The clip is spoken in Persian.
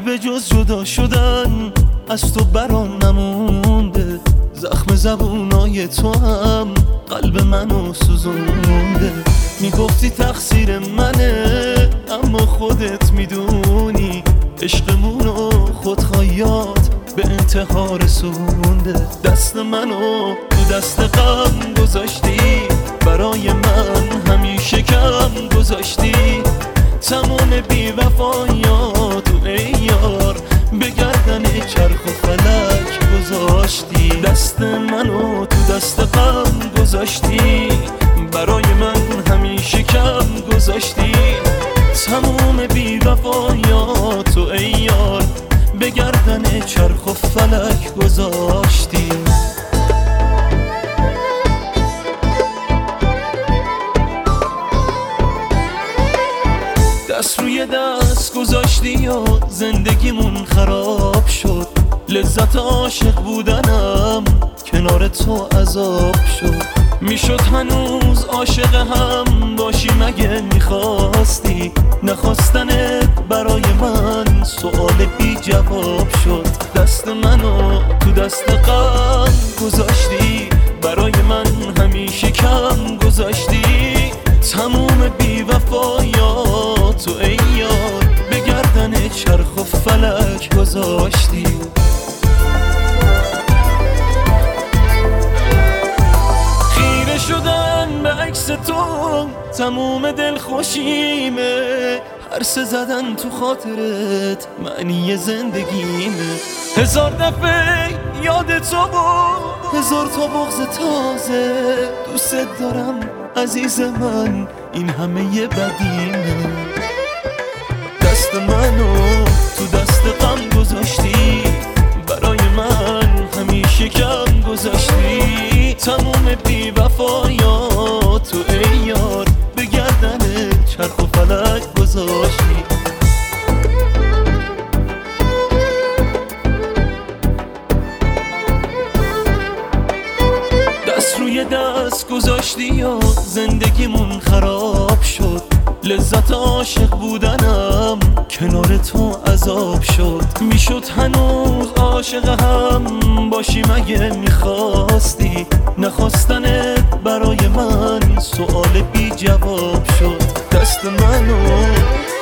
به جز جدا شدن از تو برام نمونده. زخم زبونای تو هم قلب منو سوزونده. میگفتی تقصیر منه اما خودت میدونی عشقمونو خودخواهیات به انتحار رسونده. دست منو تو دست غم گذاشتی، برای من همیشه کم گذاشتی. تمام بی‌وفایاتو ای یار به گردن چرخ و فلک گذاشتی. دست منو تو دست غم گذاشتی، برای من همیشه کم گذاشتی. تمام بی‌وفایاتو ای یار به گردن چرخ و فلک گذاشتی. دست روی دست گذاشتی و زندگیمون خراب شد. لذت عاشق بودنم کنار تو عذاب شد. میشد هنوز عاشق هم باشی مگه میخواستی؟ نخواستنت برای من سوال بی جواب شد. دست منو تو دست غم گذاشتی، برای من همیشه کم گذاشتی. تموم بی‌وفایاتو ای یار به گردن چرخ و فلک گذاشتی. خیره شدن به عکس تو تموم دلخوشیمه. هرسه زدن تو خاطرت معنی زندگیمه. هزار دفعه یاد تو بود، هزار تا بغض تازه. دوست دارم عزیز من، این همه یه بدیمه. دست منو تو دست غم گذاشتی، برای من همیشه کم گذاشتی. تموم بی‌وفایاتو ای یار به گردن چرخ و فلک گذاشتی. دست روی دست گذاشتی و زندگیمون خراب شد. لذت عاشق بودنم کنار تو عذاب شد. میشد هنوز عاشق هم باشی مگه میخواستی؟ نخواستنت برای من سوال بی جواب شد. دست منو